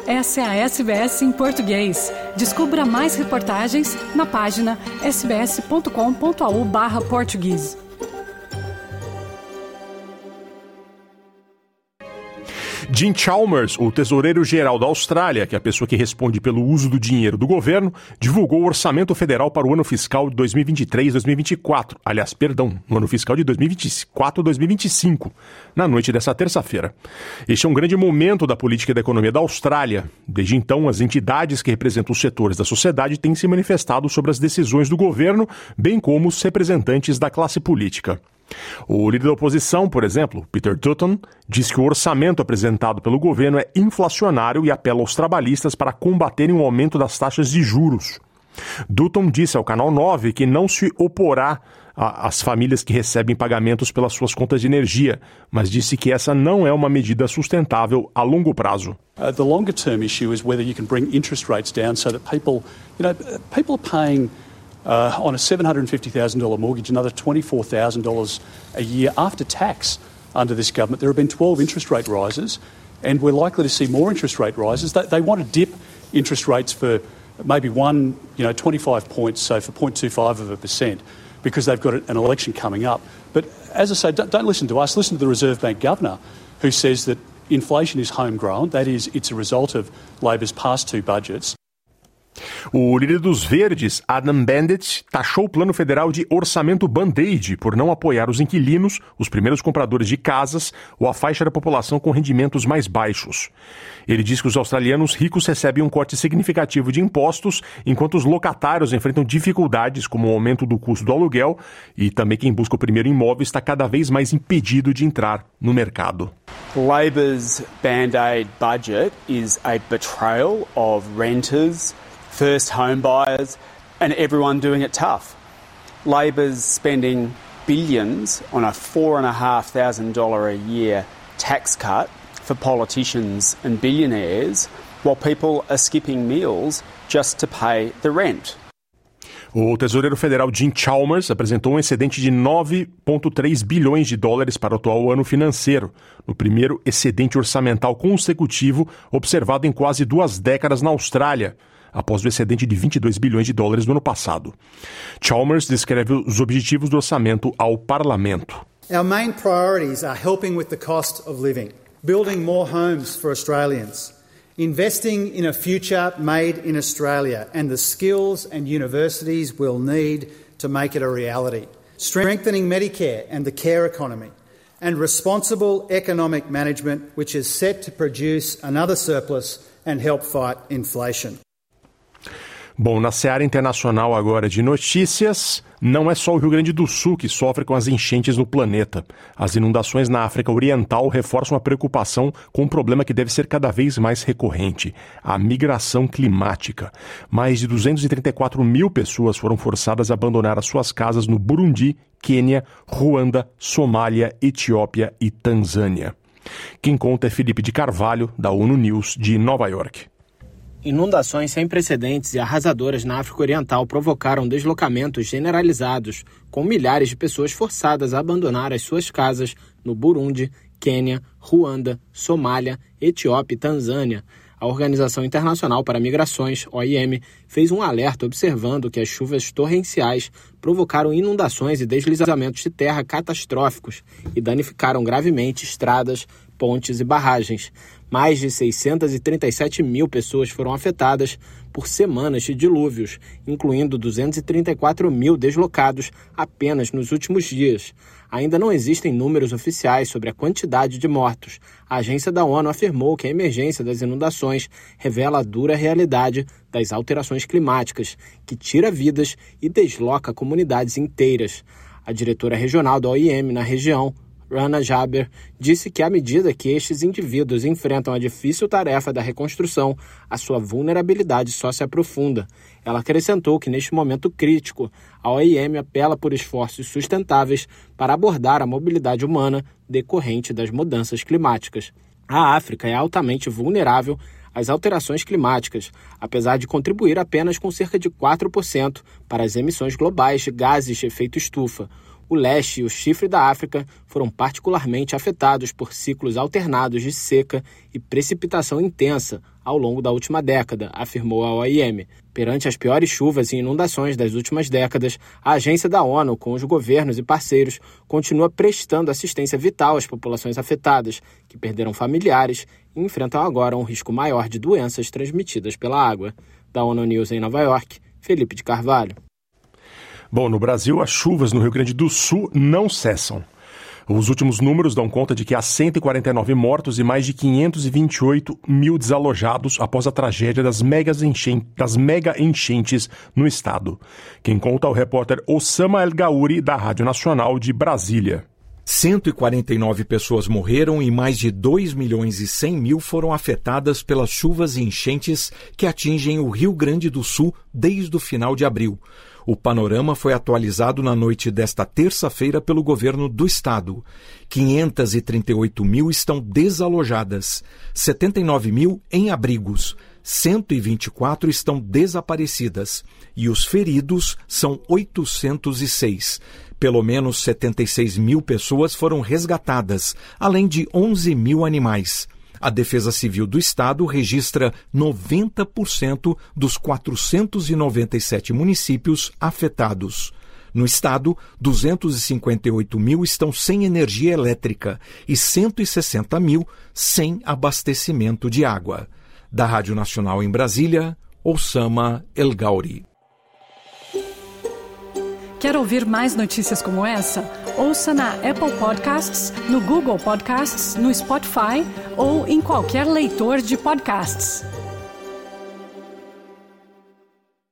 Essa é a SBS em português. Descubra mais reportagens na página sbs.com.au/português. Jim Chalmers, o tesoureiro-geral da Austrália, que é a pessoa que responde pelo uso do dinheiro do governo, divulgou o orçamento federal para o ano fiscal de 2023-2024. Aliás, perdão, no ano fiscal de 2024-2025, na noite dessa terça-feira. Este é um grande momento da política e da economia da Austrália. Desde então, as entidades que representam os setores da sociedade têm se manifestado sobre as decisões do governo, bem como os representantes da classe política. O líder da oposição, por exemplo, Peter Dutton, diz que o orçamento apresentado pelo governo é inflacionário e apela aos trabalhistas para combaterem o aumento das taxas de juros. Dutton disse ao Canal 9 que não se oporá às famílias que recebem pagamentos pelas suas contas de energia, mas disse que essa não é uma medida sustentável a longo prazo. The longer term issue is whether you can bring interest rates down so that people are paying on a $750,000 mortgage, another $24,000 a year after tax under this government. There have been 12 interest rate rises, and we're likely to see more interest rate rises. They want to dip interest rates for maybe 25 points, so for 0.25%, because they've got an election coming up. But as I say, don't listen to us. Listen to the Reserve Bank governor, who says that inflation is homegrown. That is, it's a result of Labor's past two budgets. O líder dos Verdes, Adam Bandit, taxou o plano federal de orçamento Band-Aid por não apoiar os inquilinos, os primeiros compradores de casas ou a faixa da população com rendimentos mais baixos. Ele diz que os australianos ricos recebem um corte significativo de impostos, enquanto os locatários enfrentam dificuldades como o aumento do custo do aluguel e também quem busca o primeiro imóvel está cada vez mais impedido de entrar no mercado. Labor's Band-Aid budget is a betrayal of renters, first home buyers and everyone doing it tough. Labor's spending billions on a $4,500 a year tax cut for politicians and billionaires while people are skipping meals just to pay the rent. O tesoureiro federal Jim Chalmers apresentou um excedente de 9,3 bilhões de dólares para o atual ano financeiro, no primeiro excedente orçamental consecutivo observado em quase 2 décadas na Austrália, após o excedente de 22 bilhões de dólares do ano passado. Chalmers descreve os objetivos do orçamento ao parlamento. Our main priorities are helping with the cost of living, building more homes for Australians, investing in a future made in Australia and the skills and universities will need to make it a reality, strengthening Medicare and the care economy, and responsible economic management which is set to produce another surplus and help fight inflation. Bom, na seara internacional agora de notícias, não é só o Rio Grande do Sul que sofre com as enchentes no planeta. As inundações na África Oriental reforçam a preocupação com um problema que deve ser cada vez mais recorrente, a migração climática. Mais de 234 mil pessoas foram forçadas a abandonar as suas casas no Burundi, Quênia, Ruanda, Somália, Etiópia e Tanzânia. Quem conta é Felipe de Carvalho, da ONU News de Nova York. Inundações sem precedentes e arrasadoras na África Oriental provocaram deslocamentos generalizados, com milhares de pessoas forçadas a abandonar as suas casas no Burundi, Quênia, Ruanda, Somália, Etiópia e Tanzânia. A Organização Internacional para Migrações, OIM, fez um alerta observando que as chuvas torrenciais provocaram inundações e deslizamentos de terra catastróficos e danificaram gravemente estradas, pontes e barragens. Mais de 637 mil pessoas foram afetadas por semanas de dilúvios, incluindo 234 mil deslocados apenas nos últimos dias. Ainda não existem números oficiais sobre a quantidade de mortos. A agência da ONU afirmou que a emergência das inundações revela a dura realidade das alterações climáticas, que tira vidas e desloca comunidades inteiras. A diretora regional da OIM na região, Rana Jaber, disse que à medida que estes indivíduos enfrentam a difícil tarefa da reconstrução, a sua vulnerabilidade só se aprofunda. Ela acrescentou que neste momento crítico, a OIM apela por esforços sustentáveis para abordar a mobilidade humana decorrente das mudanças climáticas. A África é altamente vulnerável às alterações climáticas, apesar de contribuir apenas com cerca de 4% para as emissões globais de gases de efeito estufa. o leste e o chifre da África foram particularmente afetados por ciclos alternados de seca e precipitação intensa ao longo da última década, afirmou a OIM. Perante as piores chuvas e inundações das últimas décadas, a agência da ONU, com os governos e parceiros, continua prestando assistência vital às populações afetadas, que perderam familiares e enfrentam agora um risco maior de doenças transmitidas pela água. Da ONU News em Nova York, Felipe de Carvalho. Bom, no Brasil, as chuvas no Rio Grande do Sul não cessam. Os últimos números dão conta de que há 149 mortos e mais de 528 mil desalojados após a tragédia das mega enchentes no estado. Quem conta é o repórter Osama El Gauri, da Rádio Nacional de Brasília. 149 pessoas morreram e mais de 2 milhões e 100 mil foram afetadas pelas chuvas e enchentes que atingem o Rio Grande do Sul desde o final de abril. O panorama foi atualizado na noite desta terça-feira pelo governo do estado. 538 mil estão desalojadas, 79 mil em abrigos, 124 estão desaparecidas e os feridos são 806. Pelo menos 76 mil pessoas foram resgatadas, além de 11 mil animais. A Defesa Civil do Estado registra 90% dos 497 municípios afetados. No estado, 258 mil estão sem energia elétrica e 160 mil sem abastecimento de água. Da Rádio Nacional em Brasília, Osama El Gauri. Quer ouvir mais notícias como essa? Ouça na Apple Podcasts, no Google Podcasts, no Spotify ou em qualquer leitor de podcasts.